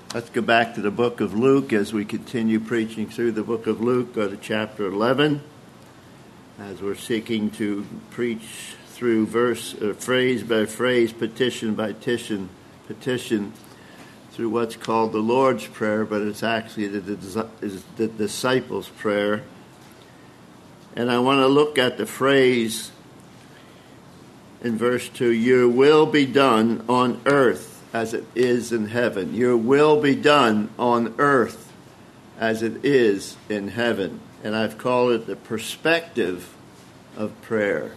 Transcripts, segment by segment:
Let's go back to the book of Luke as we continue preaching through the book of Luke. Go to chapter 11 as we're seeking to preach through phrase by phrase, petition by petition through what's called the Lord's Prayer, but it's actually the disciples' prayer. And I want to look at the phrase in verse 2, "Your will be done on earth as it is in heaven." Your will be done on earth as it is in heaven. And I've called it the perspective of prayer.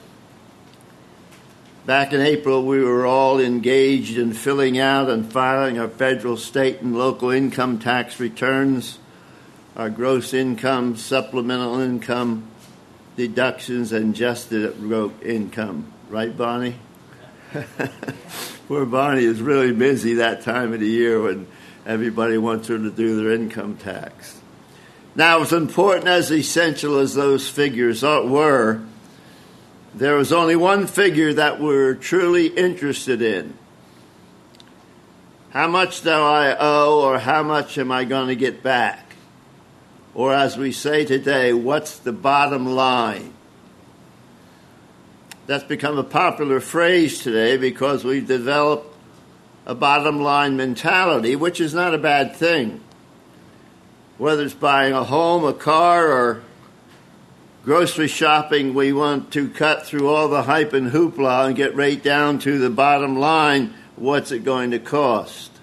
Back in April, we were all engaged in filling out and filing our federal, state, and local income tax returns, our gross income, supplemental income, deductions, and adjusted income. Right, Bonnie? Poor Bonnie is really busy that time of the year when everybody wants her to do their income tax. Now, as important, as essential as those figures were, there was only one figure that we're truly interested in. How much do I owe, or how much am I going to get back? Or as we say today, what's the bottom line? That's become a popular phrase today because we've developed a bottom line mentality, which is not a bad thing. Whether it's buying a home, a car, or grocery shopping, we want to cut through all the hype and hoopla and get right down to the bottom line. What's it going to cost?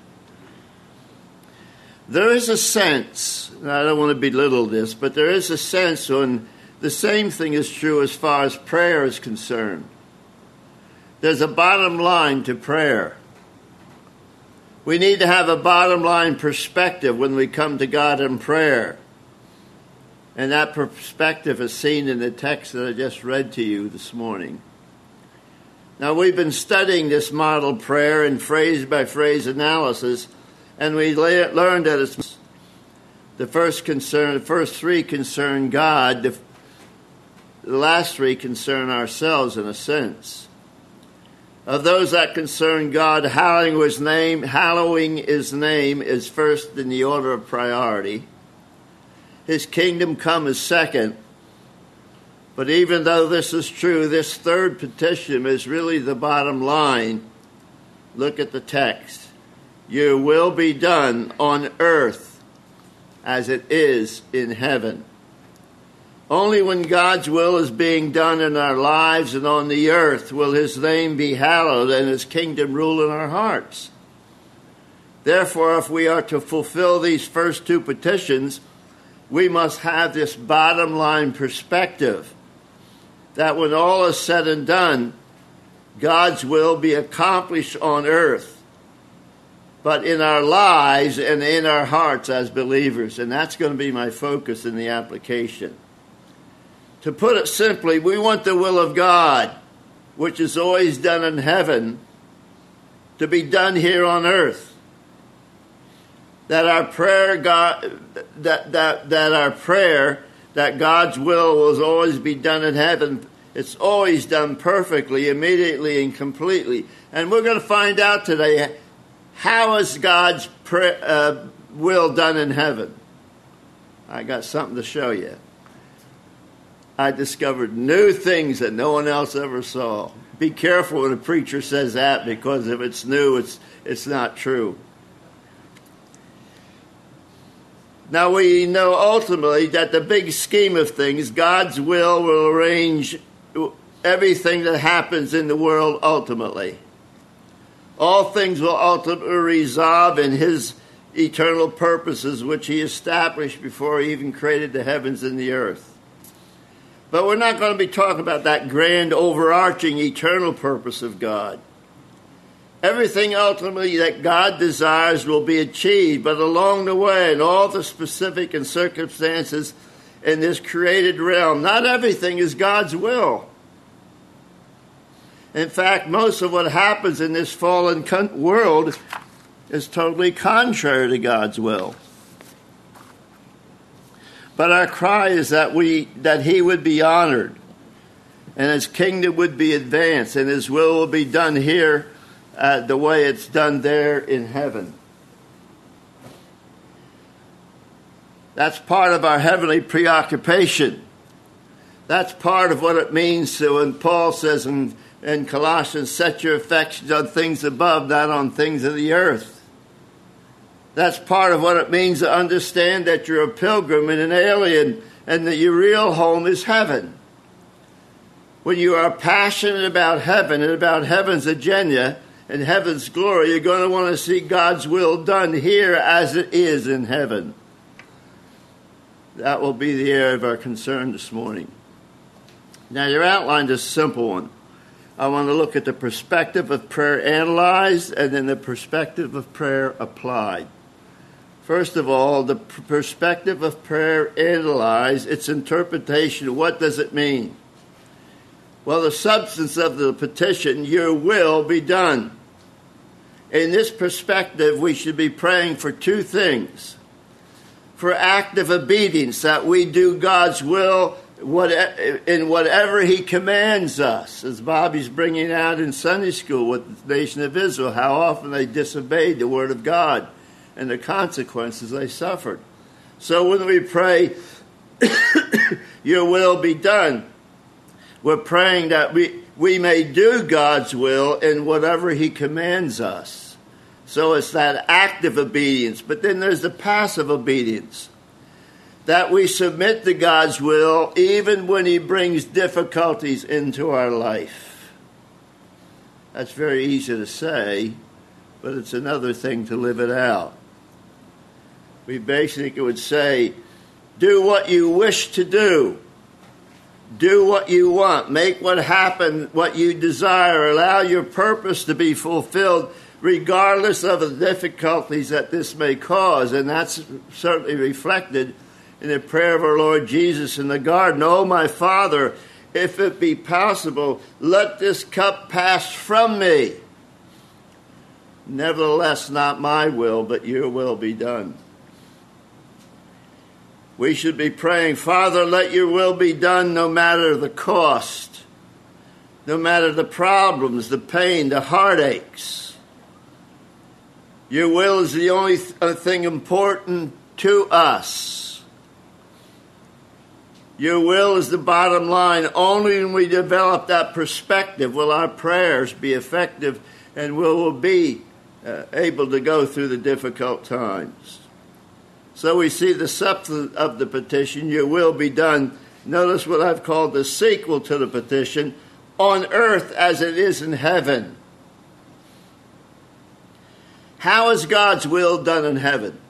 There is a sense, and I don't want to belittle this, but there is a sense when the same thing is true as far as prayer is concerned. There's a bottom line to prayer. We need to have a bottom line perspective when we come to God in prayer. And that perspective is seen in the text that I just read to you this morning. Now, we've been studying this model prayer in phrase-by-phrase analysis, and we learned that it's the first three concern God. The last three concern ourselves in a sense. Of those that concern God, hallowing his name is first in the order of priority. His kingdom come is second. But even though this is true, this third petition is really the bottom line. Look at the text. Your will be done on earth as it is in heaven. Only when God's will is being done in our lives and on the earth will his name be hallowed and his kingdom rule in our hearts. Therefore, if we are to fulfill these first two petitions, we must have this bottom line perspective that when all is said and done, God's will be accomplished on earth, but in our lives and in our hearts as believers. And that's going to be my focus in the application. To put it simply, we want the will of God, which is always done in heaven, to be done here on earth. That our prayer, that God's will always be done in heaven. It's always done perfectly, immediately, and completely. And we're going to find out today, how is God's will done in heaven? I got something to show you. I discovered new things that no one else ever saw. Be careful when a preacher says that, because if it's new, it's not true. Now we know ultimately that the big scheme of things, God's will arrange everything that happens in the world ultimately. All things will ultimately resolve in his eternal purposes, which he established before he even created the heavens and the earth. But we're not going to be talking about that grand, overarching, eternal purpose of God. Everything ultimately that God desires will be achieved, but along the way, in all the specific and circumstances in this created realm, not everything is God's will. In fact, most of what happens in this fallen world is totally contrary to God's will. But our cry is that he would be honored, and his kingdom would be advanced, and his will be done here the way it's done there in heaven. That's part of our heavenly preoccupation. That's part of what it means to when Paul says in Colossians, set your affections on things above, not on things of the earth. That's part of what it means to understand that you're a pilgrim and an alien and that your real home is heaven. When you are passionate about heaven and about heaven's agenda and heaven's glory, you're going to want to see God's will done here as it is in heaven. That will be the area of our concern this morning. Now, your outline is a simple one. I want to look at the perspective of prayer analyzed and then the perspective of prayer applied. First of all, the perspective of prayer analyzed, its interpretation. What does it mean? Well, the substance of the petition, your will be done. In this perspective, we should be praying for two things. For active obedience, that we do God's will in whatever he commands us, as Bobby's bringing out in Sunday school with the nation of Israel, how often they disobeyed the word of God and the consequences they suffered. So when we pray, your will be done, we're praying that we may do God's will in whatever he commands us. So it's that active obedience. But then there's the passive obedience, that we submit to God's will even when he brings difficulties into our life. That's very easy to say, but it's another thing to live it out. We basically would say, do what you wish to do. Do what you want. Make what happen, what you desire. Allow your purpose to be fulfilled regardless of the difficulties that this may cause. And that's certainly reflected in the prayer of our Lord Jesus in the garden. Oh, my Father, if it be possible, let this cup pass from me. Nevertheless, not my will, but your will be done. We should be praying, Father, let your will be done no matter the cost, no matter the problems, the pain, the heartaches. Your will is the only thing important to us. Your will is the bottom line. Only when we develop that perspective will our prayers be effective and we will be able to go through the difficult times. So we see the substance of the petition, your will be done. Notice what I've called the sequel to the petition, on earth as it is in heaven. How is God's will done in heaven?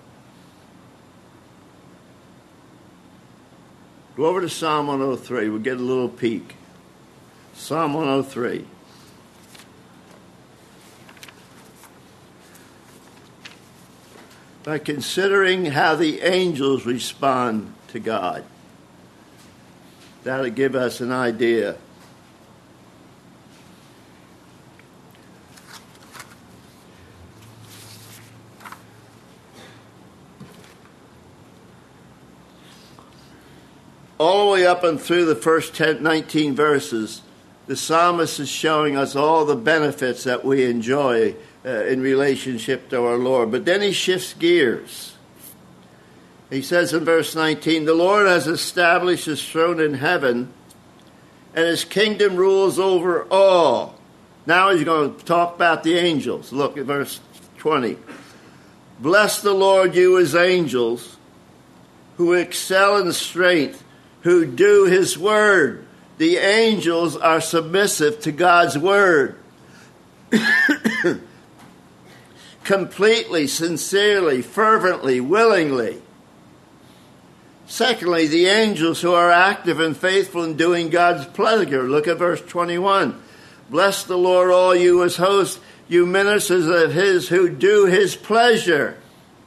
Go over to Psalm 103. We'll get a little peek. Psalm 103. By considering how the angels respond to God. That'll give us an idea. All the way up and through the first 19 verses, the psalmist is showing us all the benefits that we enjoy in relationship to our Lord. But then he shifts gears. He says in verse 19, the Lord has established his throne in heaven, and his kingdom rules over all. Now he's going to talk about the angels. Look at verse 20. Bless the Lord, you his angels, who excel in strength, who do his word. The angels are submissive to God's word. Completely, sincerely, fervently, willingly. Secondly, the angels who are active and faithful in doing God's pleasure. Look at verse 21. Bless the Lord, all you his hosts, you ministers of his who do his pleasure.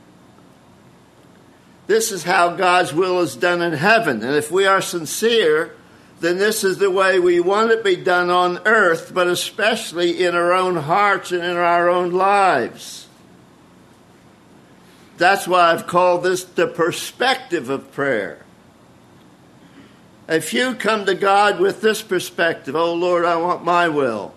This is how God's will is done in heaven. And if we are sincere, then this is the way we want it to be done on earth, but especially in our own hearts and in our own lives. That's why I've called this the perspective of prayer. If you come to God with this perspective, oh Lord, I want my will,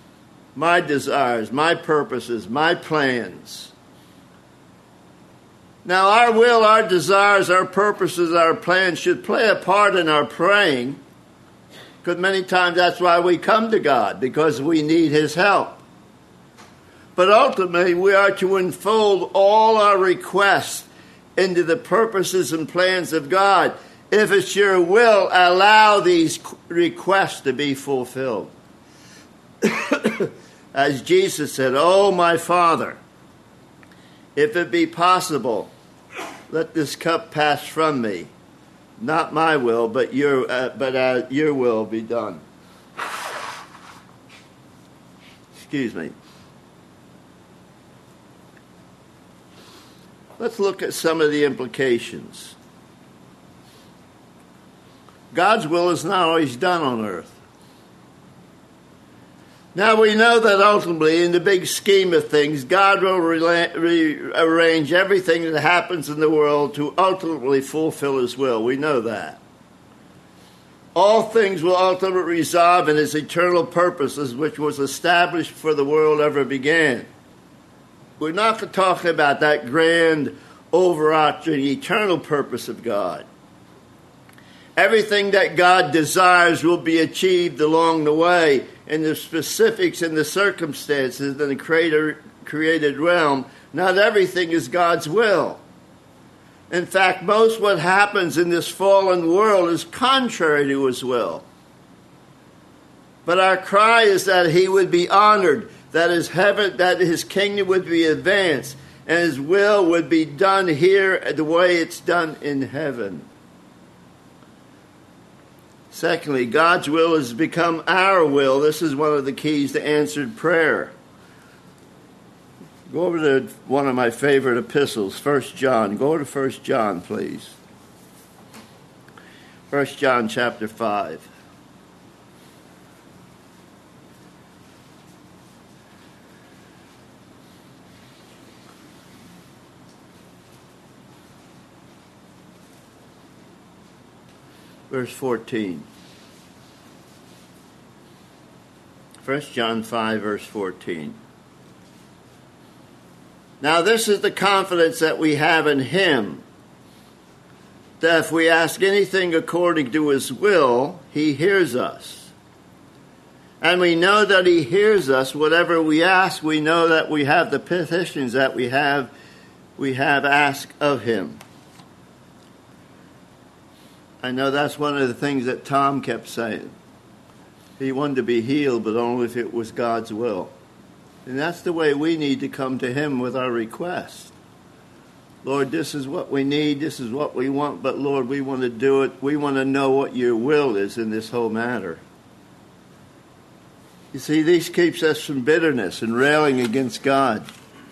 my desires, my purposes, my plans. Now, our will, our desires, our purposes, our plans should play a part in our praying, because many times that's why we come to God, because we need his help. But ultimately, we are to unfold all our requests into the purposes and plans of God. If it's your will, allow these requests to be fulfilled. As Jesus said, "Oh, my Father, if it be possible, let this cup pass from me. Not my will, but your will be done." Excuse me. Let's look at some of the implications. God's will is not always done on earth. Now we know that ultimately, in the big scheme of things, God will rearrange everything that happens in the world to ultimately fulfill his will. We know that. All things will ultimately resolve in his eternal purposes, which was established before the world ever began. We're not talking about that grand, overarching, eternal purpose of God. Everything that God desires will be achieved along the way, in the specifics and the circumstances in the created realm. Not everything is God's will. In fact, most what happens in this fallen world is contrary to his will. But our cry is that he would be honored, that his kingdom would be advanced, and his will would be done here the way it's done in heaven. Secondly, God's will has become our will. This is one of the keys to answered prayer. Go over to one of my favorite epistles, 1 John. Go to 1 John, please. 1 John chapter 5. Verse 14. 1 John 5, verse 14. Now this is the confidence that we have in him, that if we ask anything according to his will, he hears us. And we know that he hears us. Whatever we ask, we know that we have the petitions that we have asked of him. I know that's one of the things that Tom kept saying. He wanted to be healed, but only if it was God's will. And that's the way we need to come to him with our request. Lord, this is what we need, this is what we want, but Lord, we want to do it. We want to know what your will is in this whole matter. You see, this keeps us from bitterness and railing against God.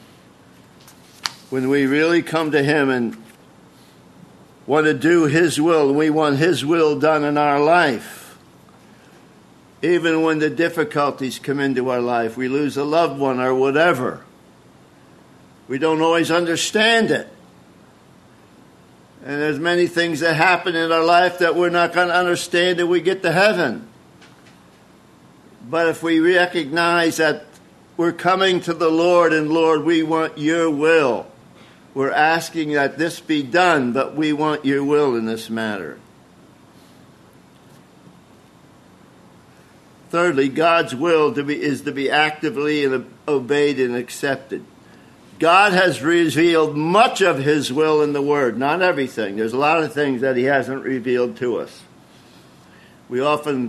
When we really come to him and want to do his will, and we want his will done in our life. Even when the difficulties come into our life, we lose a loved one or whatever. We don't always understand it. And there's many things that happen in our life that we're not going to understand till we get to heaven. But if we recognize that we're coming to the Lord, and Lord, we want your will. We're asking that this be done, but we want your will in this matter. Thirdly, God's will is to be actively obeyed and accepted. God has revealed much of his will in the Word, not everything. There's a lot of things that he hasn't revealed to us. We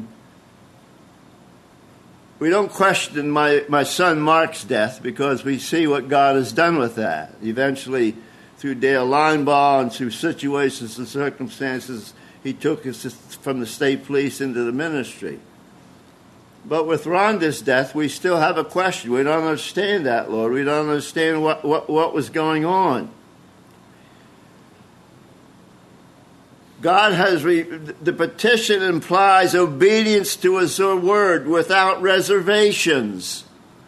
don't question my son Mark's death, because we see what God has done with that. Eventually, through Dale Linebaugh and through situations and circumstances, he took us from the state police into the ministry. But with Rhonda's death, we still have a question. We don't understand that, Lord. We don't understand what was going on. God has the petition implies obedience to his word without reservations.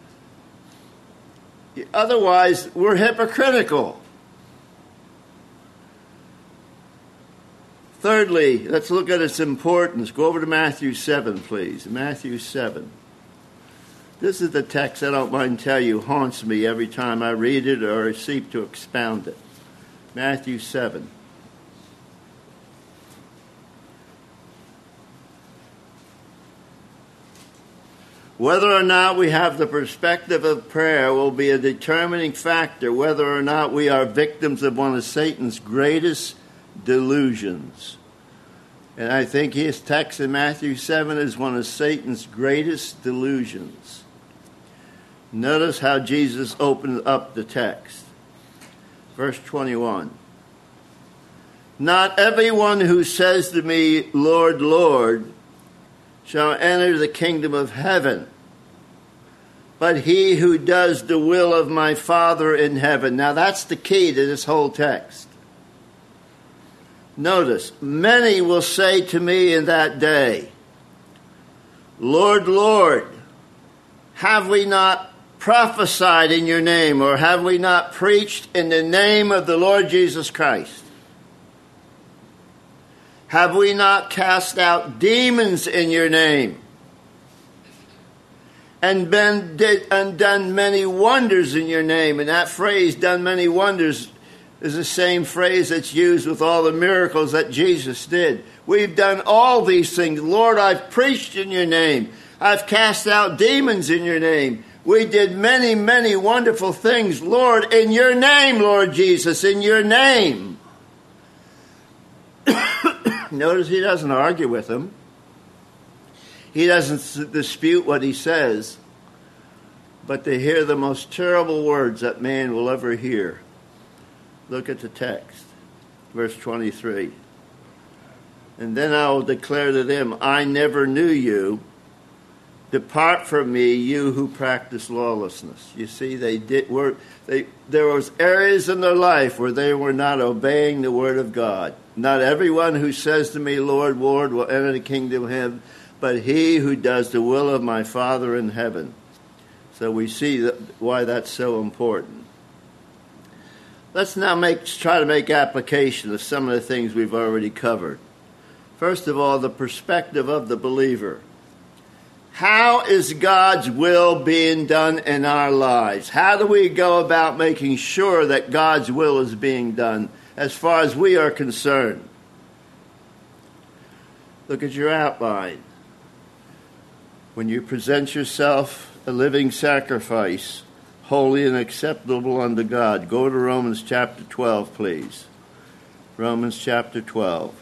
Otherwise, we're hypocritical. Thirdly, let's look at its importance. Go over to Matthew 7, please. Matthew 7. This is the text, I don't mind tell you, haunts me every time I read it or seek to expound it. Matthew 7. Whether or not we have the perspective of prayer will be a determining factor whether or not we are victims of one of Satan's greatest delusions. And I think his text in Matthew 7 is one of Satan's greatest delusions. Notice how Jesus opened up the text. Verse 21. Not everyone who says to me, Lord, Lord, shall enter the kingdom of heaven, but he who does the will of my Father in heaven. Now that's the key to this whole text. Notice, many will say to me in that day, Lord, Lord, have we not prophesied in your name, or have we not preached in the name of the Lord Jesus Christ? Have we not cast out demons in your name? And done many wonders in your name? And that phrase, done many wonders, is the same phrase that's used with all the miracles that Jesus did. We've done all these things. Lord, I've preached in your name. I've cast out demons in your name. We did many, many wonderful things, Lord, in your name, Lord Jesus, in your name. Notice he doesn't argue with them. He doesn't dispute what he says. But they hear the most terrible words that man will ever hear. Look at the text, verse 23. And then I will declare to them, I never knew you. Depart from me, you who practice lawlessness. You see, there was areas in their life where they were not obeying the word of God. Not everyone who says to me, Lord, Lord, will enter the kingdom of heaven, but he who does the will of my Father in heaven. So we see why that's so important. Let's now try to make application of some of the things we've already covered. First of all, the perspective of the believer. How is God's will being done in our lives? How do we go about making sure that God's will is being done as far as we are concerned? Look at your outline. When you present yourself a living sacrifice, holy and acceptable unto God. Go to Romans chapter 12, please. Romans chapter 12.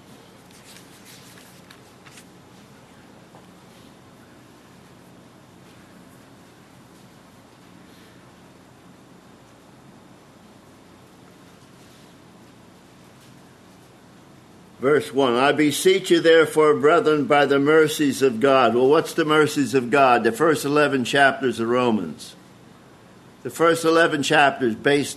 Verse 1, I beseech you therefore, brethren, by the mercies of God. Well, what's the mercies of God? The first 11 chapters of Romans. The first 11 chapters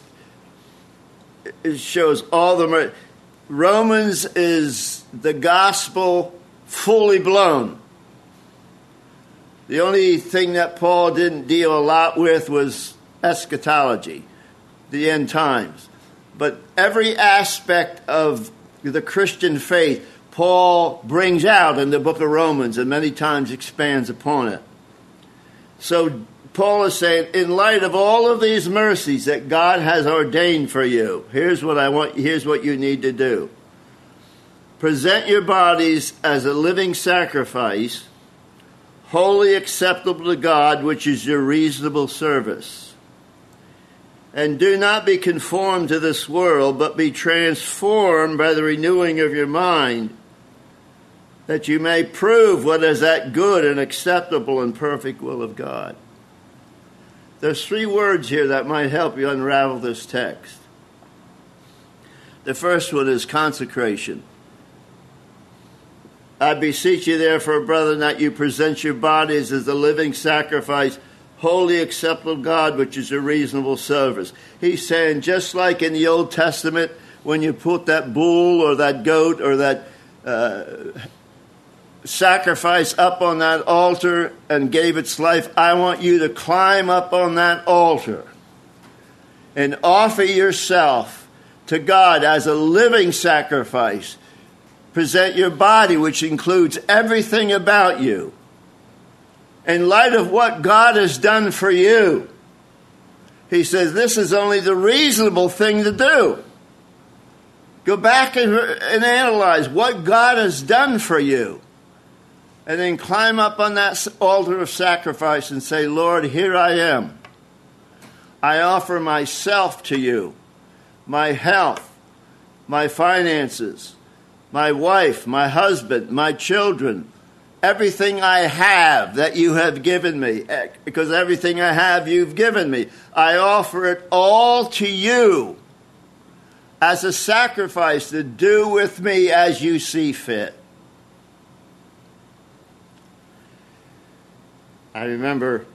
it shows all the mercy. Romans is the gospel fully blown. The only thing that Paul didn't deal a lot with was eschatology, the end times. But every aspect of the Christian faith, Paul brings out in the book of Romans and many times expands upon it. So Paul is saying, in light of all of these mercies that God has ordained for you, here's what you need to do. Present your bodies as a living sacrifice, wholly acceptable to God, which is your reasonable service. And do not be conformed to this world, but be transformed by the renewing of your mind, that you may prove what is that good and acceptable and perfect will of God. There's 3 words here that might help you unravel this text. The first one is consecration. I beseech you therefore, brethren, that you present your bodies as a living sacrifice, wholly acceptable to God, which is a reasonable service. He's saying, just like in the Old Testament, when you put that bull or that goat or that sacrifice up on that altar and gave its life, I want you to climb up on that altar and offer yourself to God as a living sacrifice. Present your body, which includes everything about you, in light of what God has done for you. He says this is only the reasonable thing to do. Go back and analyze what God has done for you. And then climb up on that altar of sacrifice and say, Lord, here I am. I offer myself to you, my health, my finances, my wife, my husband, my children, everything I have that you have given me, because everything I have you've given me. I offer it all to you as a sacrifice to do with me as you see fit. I remember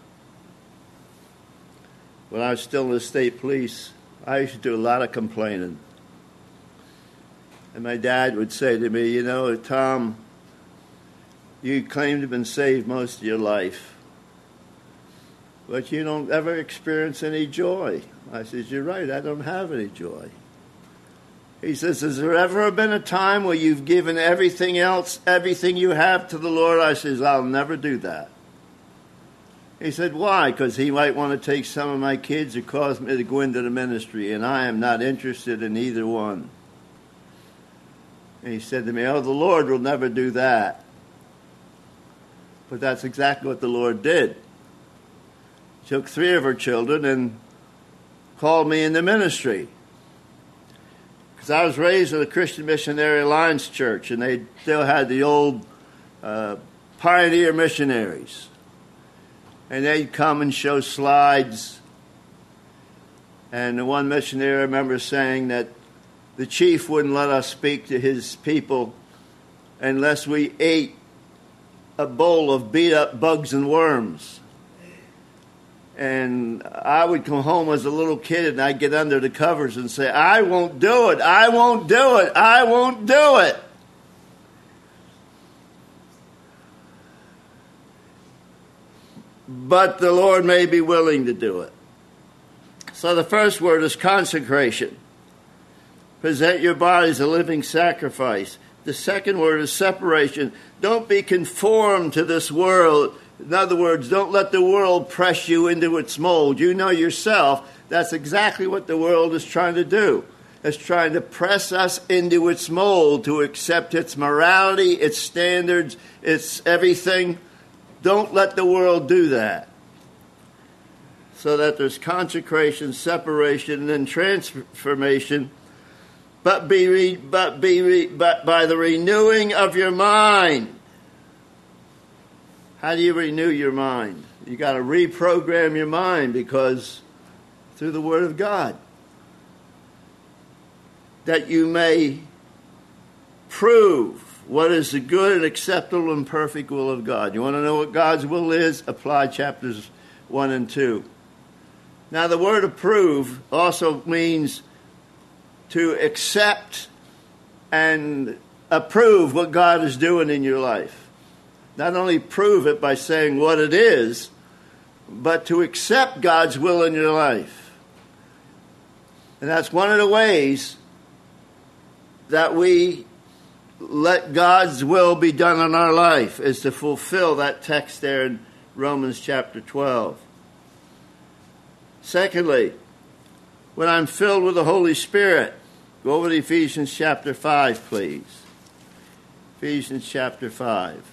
when I was still in the state police, I used to do a lot of complaining. And my dad would say to me, you know, Tom, you claim to have been saved most of your life, but you don't ever experience any joy. I said, you're right, I don't have any joy. He says, has there ever been a time where you've given everything else, everything you have to the Lord? I says, I'll never do that. He said, why? Because he might want to take some of my kids or cause me to go into the ministry, and I am not interested in either one. And he said to me, oh, the Lord will never do that. But that's exactly what the Lord did. He took 3 of her children and called me into ministry. Because I was raised in a Christian Missionary Alliance church, and they still had the old pioneer missionaries. And they'd come and show slides. And the one missionary, I remember saying that the chief wouldn't let us speak to his people unless we ate a bowl of beat-up bugs and worms. And I would come home as a little kid, and I'd get under the covers and say, I won't do it, I won't do it, I won't do it. But the Lord may be willing to do it. So the first word is consecration. Present your bodies a living sacrifice. The second word is separation. Don't be conformed to this world. In other words, don't let the world press you into its mold. You know yourself that's exactly what the world is trying to do. It's trying to press us into its mold, to accept its morality, its standards, its everything. Don't let the world do that. So that there's consecration, separation, and then transformation. But by the renewing of your mind. How do you renew your mind? You got to reprogram your mind, because through the Word of God, that you may prove what is the good and acceptable and perfect will of God. You want to know what God's will is? Apply chapters 1 and 2. Now, the word approve also means to accept and approve what God is doing in your life. Not only prove it by saying what it is, but to accept God's will in your life. And that's one of the ways that we let God's will be done in our life, is to fulfill that text there in Romans chapter 12. Secondly, when I'm filled with the Holy Spirit, go over to Ephesians chapter 5, please. Ephesians chapter 5.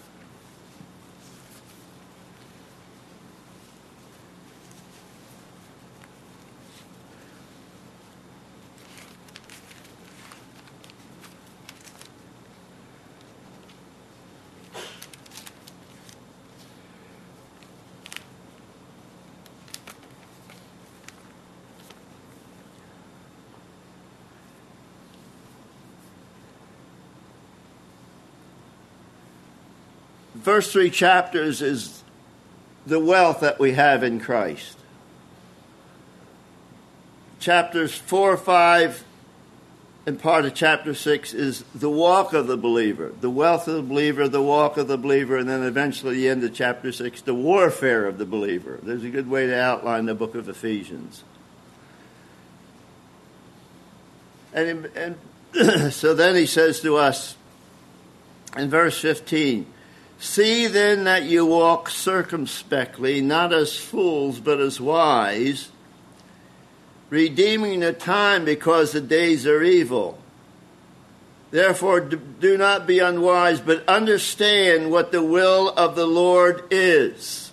First 3 chapters is the wealth that we have in Christ. Chapters 4, 5, and part of chapter 6 is the walk of the believer, the wealth of the believer, the walk of the believer, and then eventually the end of chapter 6, the warfare of the believer. There's a good way to outline the book of Ephesians. And so then he says to us in verse 15, see then that you walk circumspectly, not as fools, but as wise, redeeming the time because the days are evil. Therefore, do not be unwise, but understand what the will of the Lord is.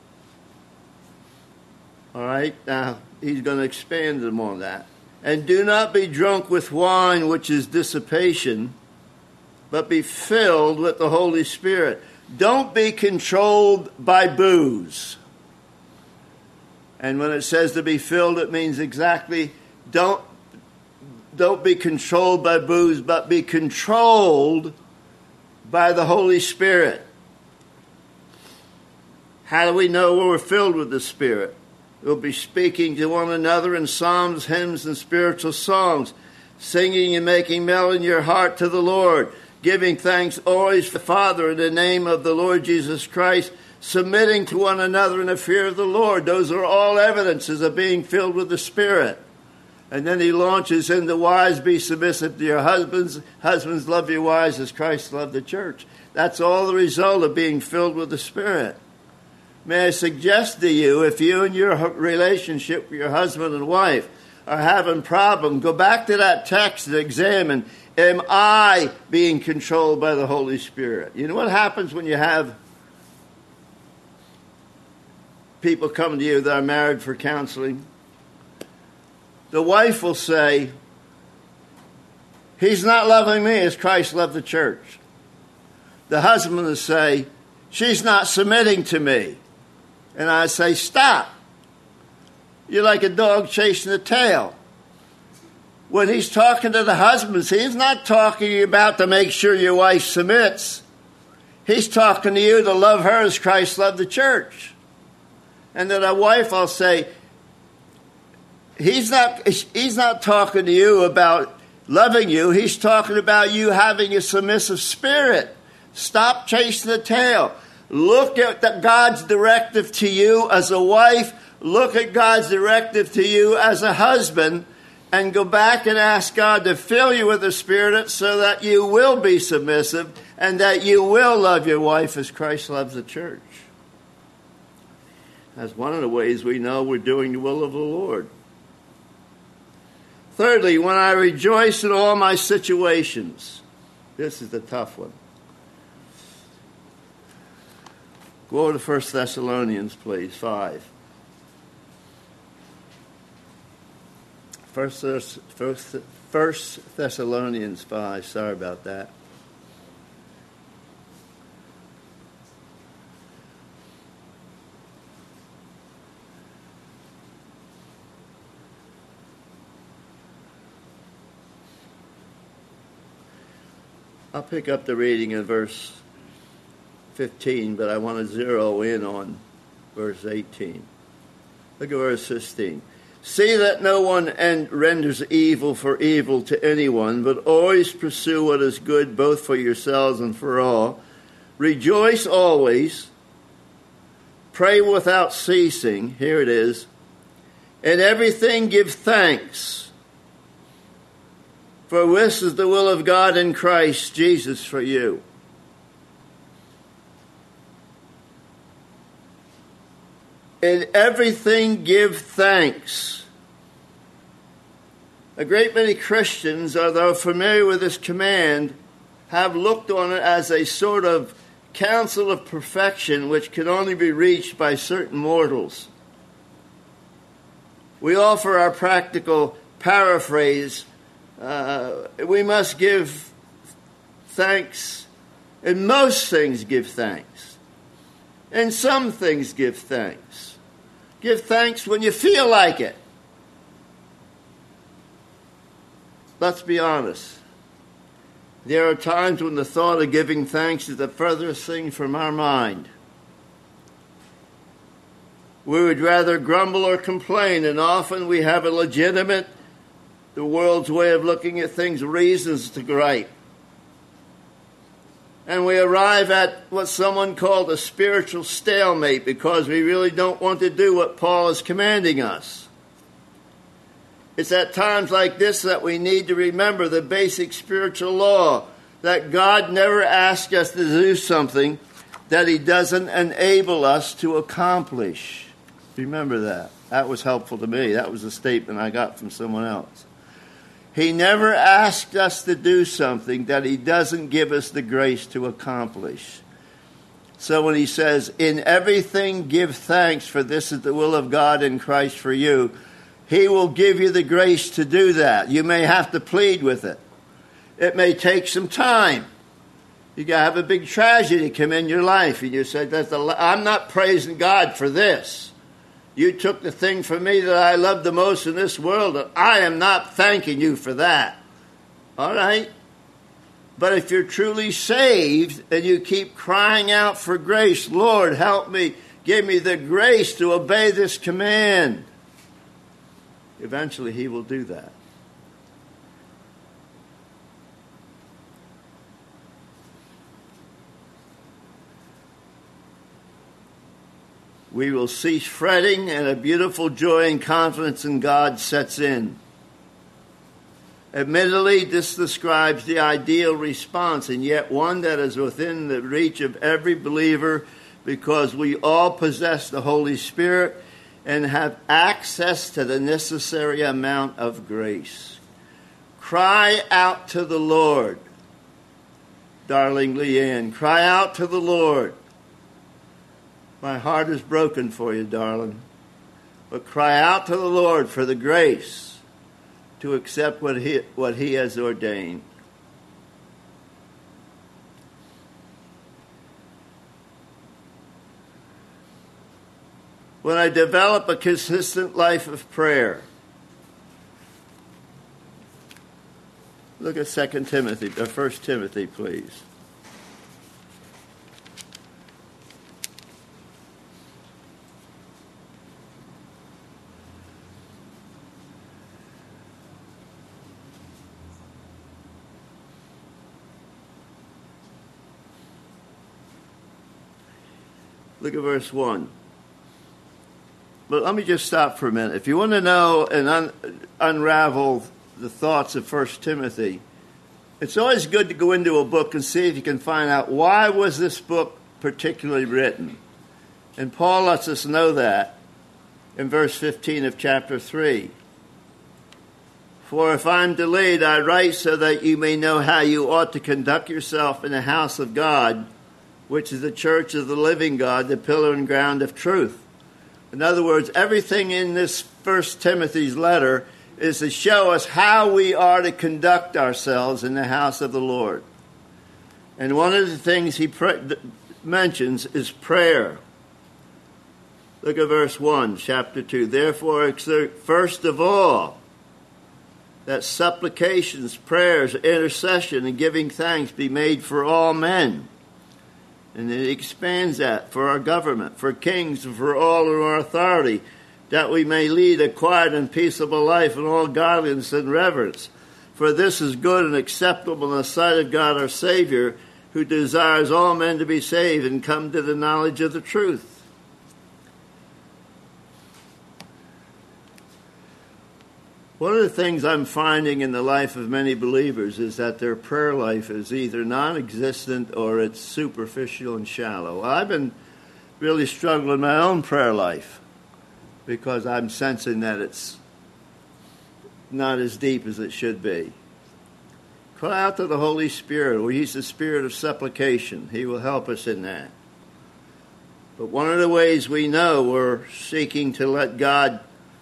All right? Now, he's going to expand them on that. And do not be drunk with wine, which is dissipation, but be filled with the Holy Spirit. Don't be controlled by booze. And when it says to be filled, it means exactly, don't be controlled by booze, but be controlled by the Holy Spirit. How do we know when we're filled with the Spirit? We'll be speaking to one another in psalms, hymns, and spiritual songs, singing and making melody in your heart to the Lord, giving thanks always to the Father in the name of the Lord Jesus Christ, submitting to one another in the fear of the Lord. Those are all evidences of being filled with the Spirit. And then he launches into wives, be submissive to your husbands. Husbands, love your wives as Christ loved the church. That's all the result of being filled with the Spirit. May I suggest to you, if you and your relationship with your husband and wife are having problems, go back to that text and examine, am I being controlled by the Holy Spirit? You know what happens when you have people come to you that are married for counseling? The wife will say, he's not loving me as Christ loved the church. The husband will say, she's not submitting to me. And I say, stop. You're like a dog chasing a tail. When he's talking to the husbands, he's not talking about to make sure your wife submits. He's talking to you to love her as Christ loved the church. And then a wife, I'll say, he's not talking to you about loving you. He's talking about you having a submissive spirit. Stop chasing the tail. Look at God's directive to you as a wife. Look at God's directive to you as a husband. And go back and ask God to fill you with the Spirit so that you will be submissive and that you will love your wife as Christ loves the church. That's one of the ways we know we're doing the will of the Lord. Thirdly, when I rejoice in all my situations. This is the tough one. Go to 1 Thessalonians, please, 5. First Thessalonians 5. Sorry about that. I'll pick up the reading in verse 15, but I want to zero in on verse 18. Look at verse 15. See that no one renders evil for evil to anyone, but always pursue what is good both for yourselves and for all. Rejoice always. Pray without ceasing. Here it is. In everything give thanks. For this is the will of God in Christ Jesus for you. In everything give thanks. A great many Christians, although familiar with this command, have looked on it as a sort of counsel of perfection which can only be reached by certain mortals. We offer our practical paraphrase. We must give thanks. In most things give thanks. In some things give thanks. Give thanks when you feel like it. Let's be honest. There are times when the thought of giving thanks is the furthest thing from our mind. We would rather grumble or complain, and often we have a legitimate, the world's way of looking at things, reasons to gripe. And we arrive at what someone called a spiritual stalemate because we really don't want to do what Paul is commanding us. It's at times like this that we need to remember the basic spiritual law, that God never asks us to do something that he doesn't enable us to accomplish. Remember that. That was helpful to me. That was a statement I got from someone else. He never asked us to do something that he doesn't give us the grace to accomplish. So when he says, in everything give thanks, for this is the will of God in Christ for you, he will give you the grace to do that. You may have to plead with it. It may take some time. You got to have a big tragedy come in your life, and you say, I'm not praising God for this. You took the thing from me that I love the most in this world, and I am not thanking you for that. All right? But if you're truly saved and you keep crying out for grace, Lord, help me, give me the grace to obey this command, eventually he will do that. We will cease fretting, and a beautiful joy and confidence in God sets in. Admittedly, this describes the ideal response, and yet one that is within the reach of every believer, because we all possess the Holy Spirit and have access to the necessary amount of grace. Cry out to the Lord. Darling Leanne, cry out to the Lord. My heart is broken for you, darling. But cry out to the Lord for the grace to accept what he has ordained. When I develop a consistent life of prayer, look at 2 Timothy, or 1 Timothy, please. Look at verse 1. But let me just stop for a minute. If you want to know and unravel the thoughts of 1 Timothy, it's always good to go into a book and see if you can find out why was this book particularly written. And Paul lets us know that in verse 15 of chapter 3. For if I'm delayed, I write so that you may know how you ought to conduct yourself in the house of God, which is the church of the living God, the pillar and ground of truth. In other words, everything in this 1 Timothy's letter is to show us how we are to conduct ourselves in the house of the Lord. And one of the things he mentions is prayer. Look at verse 1, chapter 2. Therefore, exert first of all that supplications, prayers, intercession, and giving thanks be made for all men. And it expands that for our government, for kings, and for all in our authority, that we may lead a quiet and peaceable life in all godliness and reverence. For this is good and acceptable in the sight of God our Savior, who desires all men to be saved and come to the knowledge of the truth. One of the things I'm finding in the life of many believers is that their prayer life is either non-existent or it's superficial and shallow. I've been really struggling in my own prayer life because I'm sensing that it's not as deep as it should be. Cry out to the Holy Spirit, or He's the spirit of supplication. He will help us in that. But one of the ways we know we're seeking to let God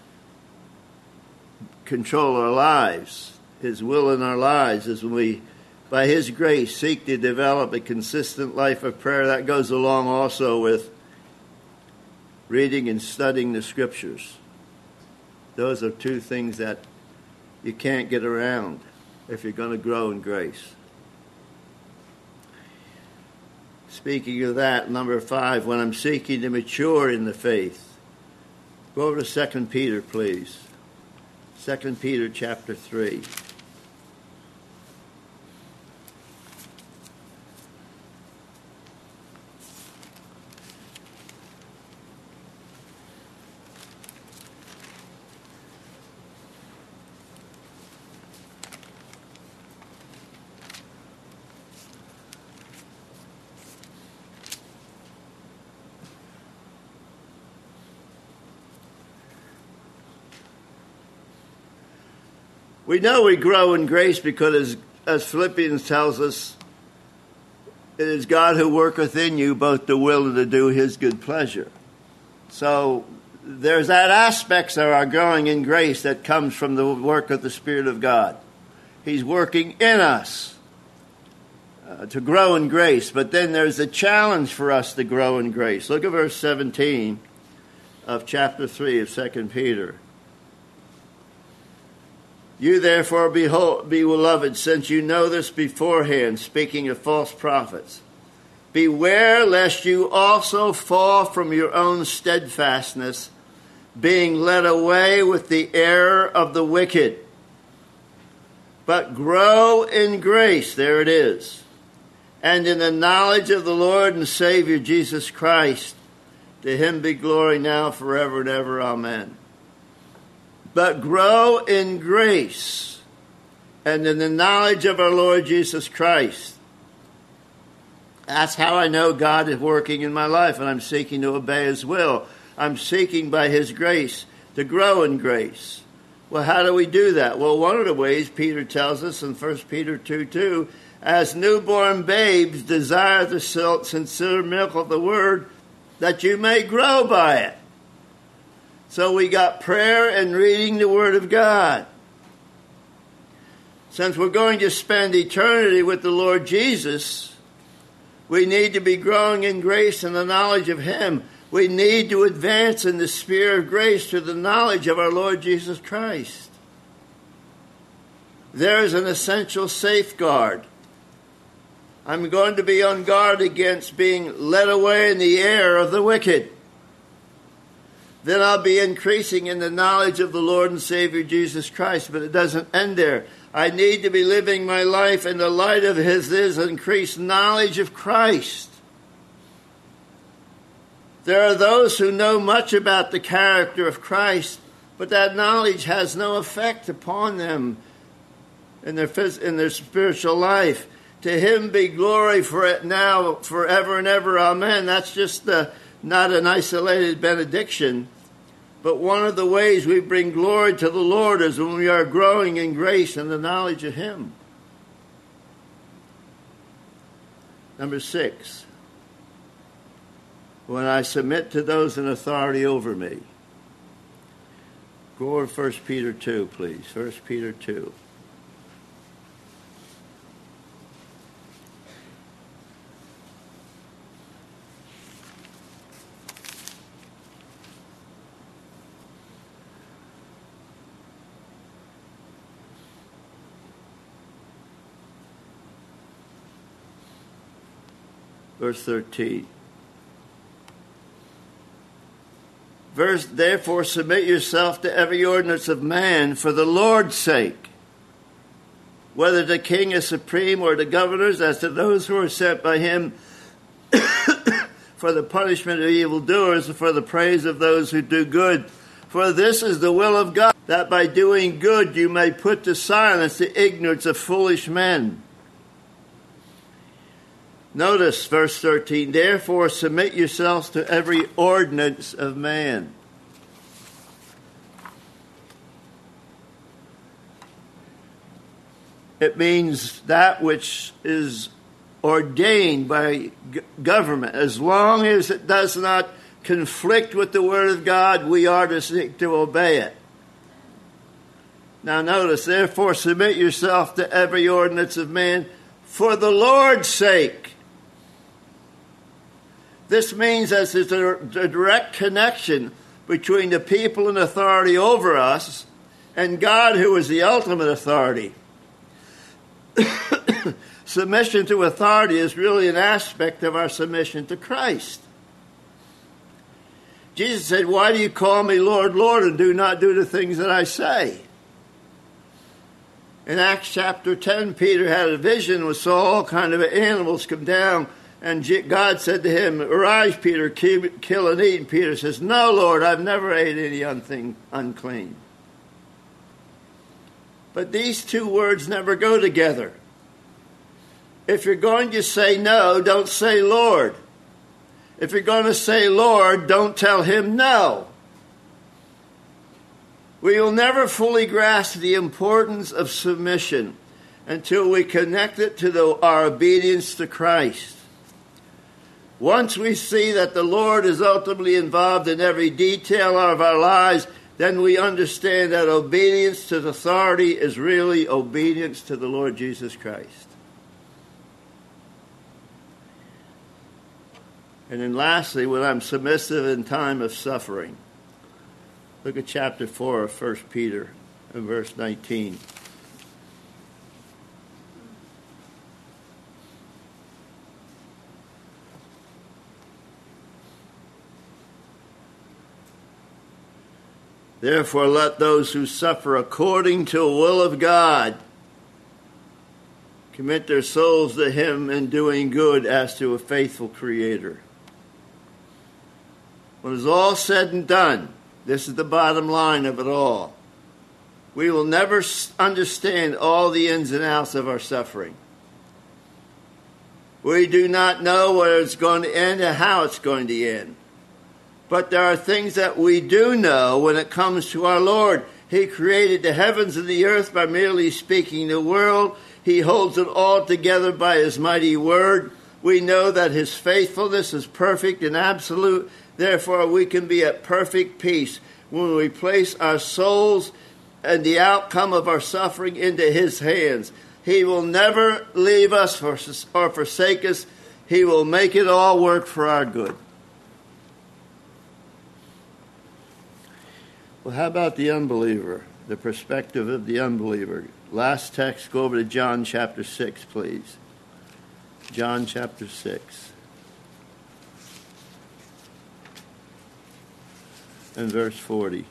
control our lives, His will in our lives, is when we, by His grace, seek to develop a consistent life of prayer. That goes along also with reading and studying the Scriptures. Those are two things that you can't get around if you're going to grow in grace. Speaking of that, number 5, when I'm seeking to mature in the faith, go over to 2 Peter, please. 2 Peter chapter 3. We know we grow in grace because, as Philippians tells us, it is God who worketh in you both to will and to do his good pleasure. So there's that aspect of our growing in grace that comes from the work of the Spirit of God. He's working in us to grow in grace. But then there's a challenge for us to grow in grace. Look at verse 17 of chapter 3 of 2 Peter. You therefore be beloved, since you know this beforehand, speaking of false prophets. Beware lest you also fall from your own steadfastness, being led away with the error of the wicked. But grow in grace, there it is, and in the knowledge of the Lord and Savior Jesus Christ. To him be glory now forever and ever. Amen. But grow in grace and in the knowledge of our Lord Jesus Christ. That's how I know God is working in my life, and I'm seeking to obey his will. I'm seeking by his grace to grow in grace. Well, how do we do that? Well, one of the ways Peter tells us in 1 Peter 2:2, as newborn babes desire the sincere milk of the word, that you may grow by it. So we got prayer and reading the Word of God. Since we're going to spend eternity with the Lord Jesus, we need to be growing in grace and the knowledge of him. We need to advance in the sphere of grace to the knowledge of our Lord Jesus Christ. There is an essential safeguard. I'm going to be on guard against being led away in the error of the wicked. Then I'll be increasing in the knowledge of the Lord and Savior Jesus Christ. But it doesn't end there. I need to be living my life in the light of his increased knowledge of Christ. There are those who know much about the character of Christ, but that knowledge has no effect upon them in their spiritual life. To him be glory for it now, forever and ever. Amen. That's just not an isolated benediction. But one of the ways we bring glory to the Lord is when we are growing in grace and the knowledge of him. Number 6. When I submit to those in authority over me. Go over 1 Peter 2, please. 1 Peter 2. Verse 13. Therefore submit yourself to every ordinance of man for the Lord's sake, whether the king is supreme or the governors, as to those who are sent by him for the punishment of evildoers and for the praise of those who do good. For this is the will of God, that by doing good you may put to silence the ignorance of foolish men. Notice verse 13, therefore submit yourselves to every ordinance of man. It means that which is ordained by government. As long as it does not conflict with the Word of God, we are to seek to obey it. Now notice, therefore submit yourself to every ordinance of man for the Lord's sake. This means that there's a direct connection between the people in authority over us and God, who is the ultimate authority. Submission to authority is really an aspect of our submission to Christ. Jesus said, why do you call me Lord, Lord, and do not do the things that I say? In Acts chapter 10, Peter had a vision and saw all kinds of animals come down. And God said to him, arise, Peter, kill and eat. And Peter says, no, Lord, I've never ate anything unclean. But these two words never go together. If you're going to say no, don't say Lord. If you're going to say Lord, don't tell him no. We will never fully grasp the importance of submission until we connect it to our obedience to Christ. Once we see that the Lord is ultimately involved in every detail of our lives, then we understand that obedience to the authority is really obedience to the Lord Jesus Christ. And then lastly, when I'm submissive in time of suffering, look at chapter 4 of 1 Peter and verse 19. Therefore, let those who suffer according to the will of God commit their souls to Him in doing good as to a faithful Creator. When it's all said and done, this is the bottom line of it all. We will never understand all the ins and outs of our suffering. We do not know where it's going to end and how it's going to end. But there are things that we do know when it comes to our Lord. He created the heavens and the earth by merely speaking the world. He holds it all together by His mighty word. We know that His faithfulness is perfect and absolute. Therefore, we can be at perfect peace when we place our souls and the outcome of our suffering into His hands. He will never leave us or forsake us. He will make it all work for our good. Well, how about the unbeliever? The perspective of the unbeliever. Last text, go over to John chapter 6, please. John chapter 6. And verse 40.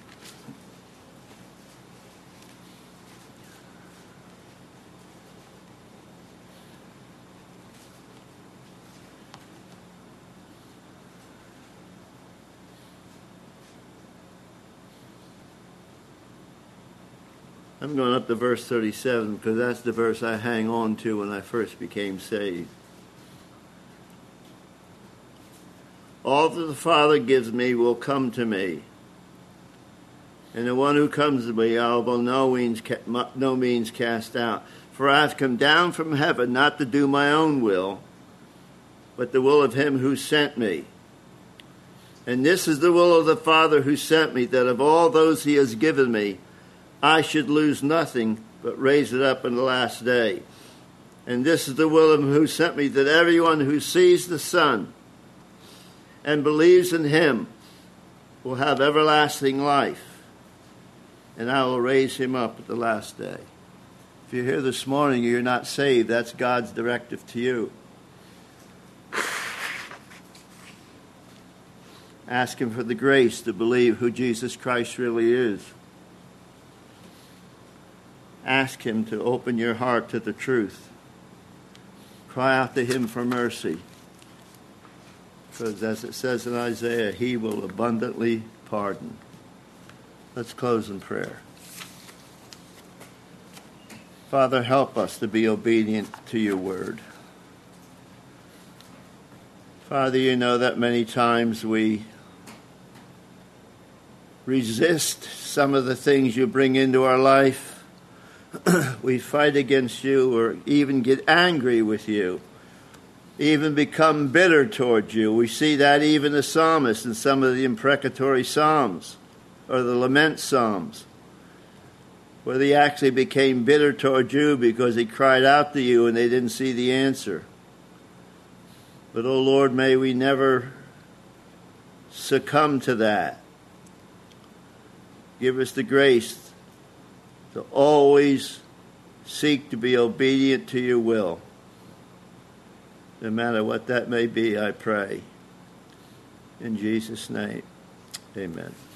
I'm going up to verse 37 because that's the verse I hang on to when I first became saved. All that the Father gives me will come to me. And the one who comes to me I will no means cast out. For I have come down from heaven not to do my own will, but the will of Him who sent me. And this is the will of the Father who sent me, that of all those He has given me, I should lose nothing, but raise it up in the last day. And this is the will of Him who sent me, that everyone who sees the Son and believes in Him will have everlasting life, and I will raise him up at the last day. If you're here this morning and you're not saved, that's God's directive to you. Ask Him for the grace to believe who Jesus Christ really is. Ask Him to open your heart to the truth. Cry out to Him for mercy. Because as it says in Isaiah, He will abundantly pardon. Let's close in prayer. Father, help us to be obedient to your word. Father, you know that many times we resist some of the things you bring into our life. We fight against you or even get angry with you, even become bitter towards you. We see that even the psalmist in some of the imprecatory psalms or the lament psalms, where they actually became bitter towards you because he cried out to you and they didn't see the answer. But, oh Lord, may we never succumb to that. Give us the grace to always seek to be obedient to your will. No matter what that may be, I pray. In Jesus' name, amen.